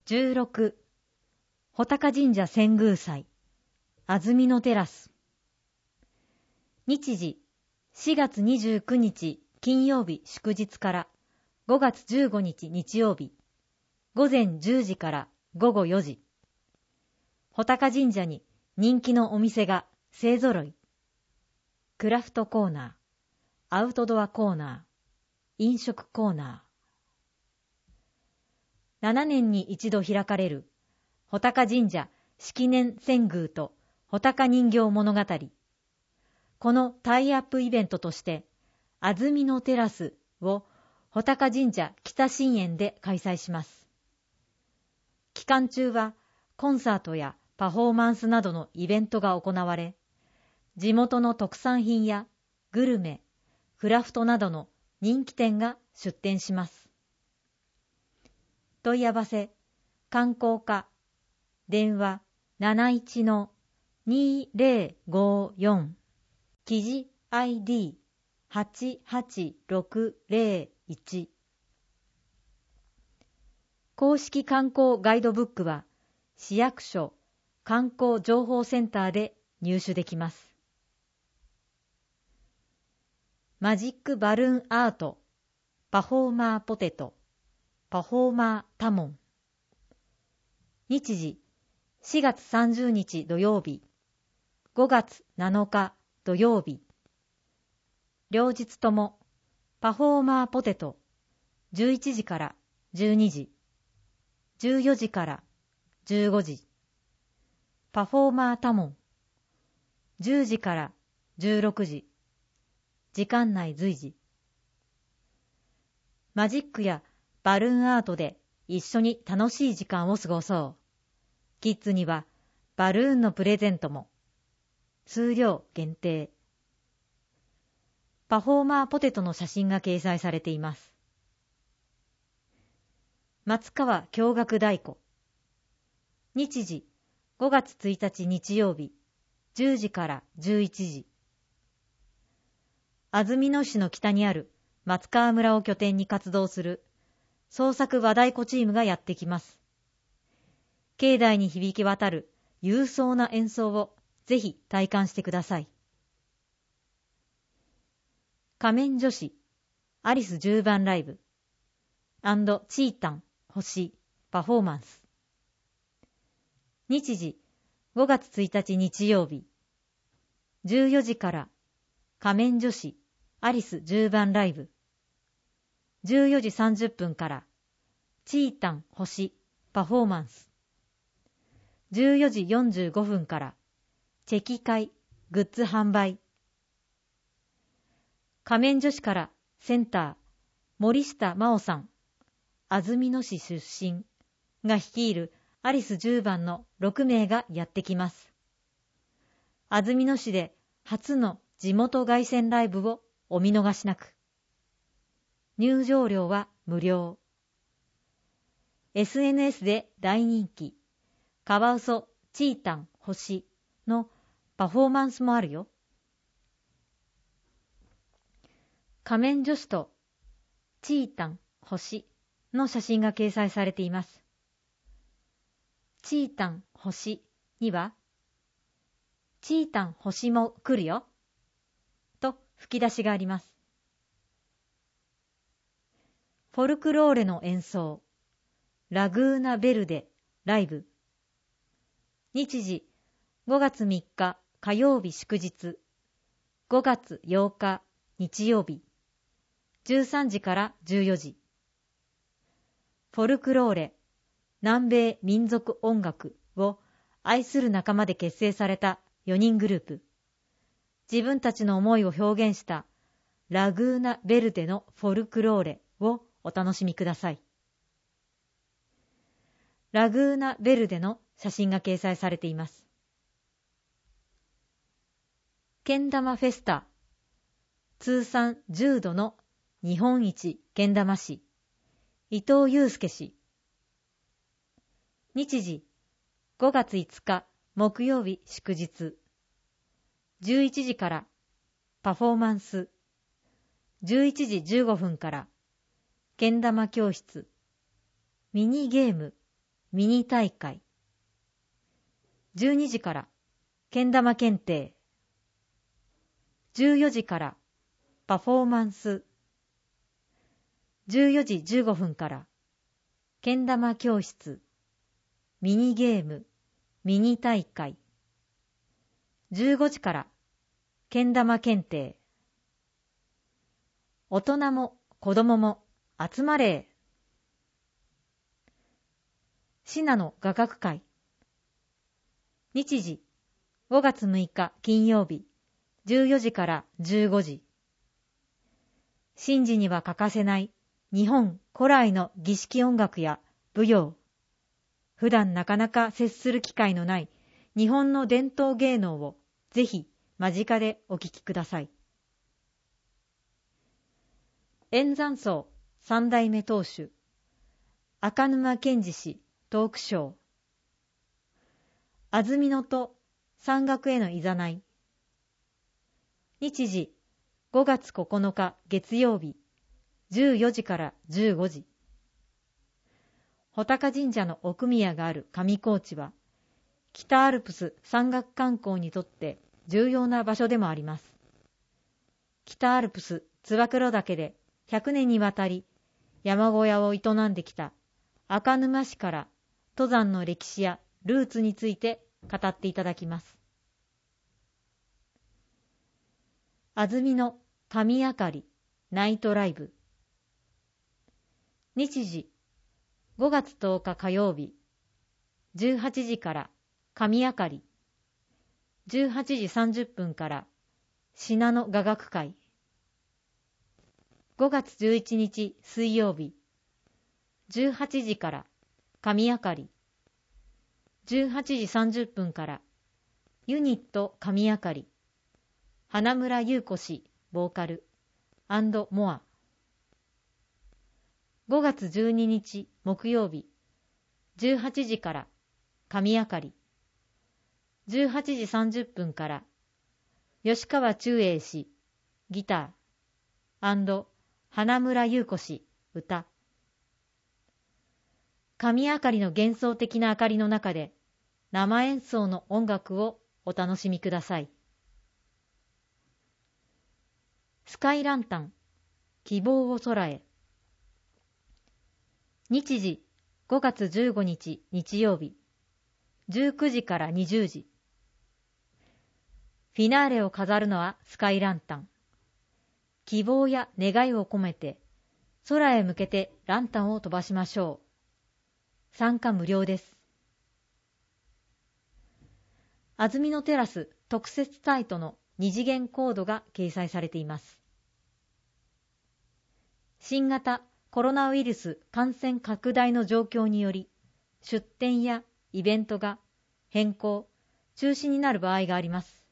16、穂高神社遷宮祭、安曇野テラス。日時、4月29日金曜日祝日から5月15日日曜日、午前10時から午後4時。穂高神社に人気のお店が勢ぞろい。クラフトコーナー、アウトドアコーナー、飲食コーナー。7年に一度開かれる穂高神社式年遷宮と穂高人形物語。このタイアップイベントとして、安曇野テラスを穂高神社北神苑で開催します。期間中はコンサートやパフォーマンスなどのイベントが行われ、地元の特産品やグルメ、クラフトなどの人気店が出店します。問い合わせ、観光課、電話71-2054、記事 ID88601。公式観光ガイドブックは市役所観光情報センターで入手できます。マジックバルーンアート、パフォーマーポテト、パフォーマータモン。日時、4月30日土曜日、5月7日土曜日。両日とも、パフォーマーポテト、11時から12時、14時から15時。パフォーマータモン、10時から16時。時間内随時。マジックやバルーンアートで一緒に楽しい時間を過ごそう。キッズにはバルーンのプレゼントも。数量限定。パフォーマーポテトの写真が掲載されています。松川京楽太鼓。日時、5月1日日曜日、10時から11時。安曇野市の北にある松川村を拠点に活動する創作和太鼓チームがやってきます。境内に響き渡る勇壮な演奏をぜひ体感してください。仮面女子アリス10番ライブ&チータン星パフォーマンス。日時5月1日日曜日、14時から仮面女子アリス10番ライブ、14時30分からチータン星パフォーマンス、14時45分からチェキ会グッズ販売。仮面女子からセンター森下真央さん、安曇野市出身が率いるアリス10番の6名がやってきます。安曇野市で初の地元凱旋ライブをお見逃しなく。入場料は無料。SNS で大人気、カワウソチータン星のパフォーマンスもあるよ。仮面女子とチータン星の写真が掲載されています。チータン星には、チータン星も来るよと吹き出しがあります。フォルクローレの演奏、ラグーナベルデライブ。日時5月3日火曜日祝日、5月8日日曜日、13時から14時。フォルクローレ、南米民族音楽を愛する仲間で結成された4人グループ。自分たちの思いを表現したラグーナベルデのフォルクローレをお楽しみください。ラグーナベルデの写真が掲載されています。けん玉フェスタ、通算10度の日本一けん玉師、伊藤祐介氏。日時5月5日木曜日祝日、11時からパフォーマンス、11時15分からけん玉教室、ミニゲーム、 ミニ大会。12時からけん玉検定。14時からパフォーマンス。14時15分からけん玉教室、ミニゲーム、ミニ大会。15時からけん玉検定。大人も子供も集まれ。シナの雅楽会。日時5月6日金曜日14時から15時。神事には欠かせない日本古来の儀式音楽や舞踊。普段なかなか接する機会のない日本の伝統芸能をぜひ間近でお聞きください。円山荘三代目当主赤沼健二氏トークショー。安曇野と山岳へのいざない。日時5月9日月曜日14時から15時。穂高神社の奥宮がある上高地は北アルプス山岳観光にとって重要な場所でもあります。北アルプス燕岳で100年にわたり山小屋を営んできた赤沼市から登山の歴史やルーツについて語っていただきます。安曇野神明かりナイトライブ。日時5月10日火曜日18時から神明かり。18時30分から信濃雅楽会。5月11日水曜日18時から神明かり。18時30分からユニット神明かり。花村優子氏ボーカル&モア。5月12日木曜日18時から神明かり。18時30分から吉川忠英氏ギター&花村優子氏歌。神明かりの幻想的な明かりの中で生演奏の音楽をお楽しみください。スカイランタン希望を空へ。日時5月15日日曜日19時から20時。フィナーレを飾るのはスカイランタン。希望や願いを込めて空へ向けてランタンを飛ばしましょう。参加無料です。安曇野テラス特設サイトの2次元コードが掲載されています。新型コロナウイルス感染拡大の状況により出店やイベントが変更、中止になる場合があります。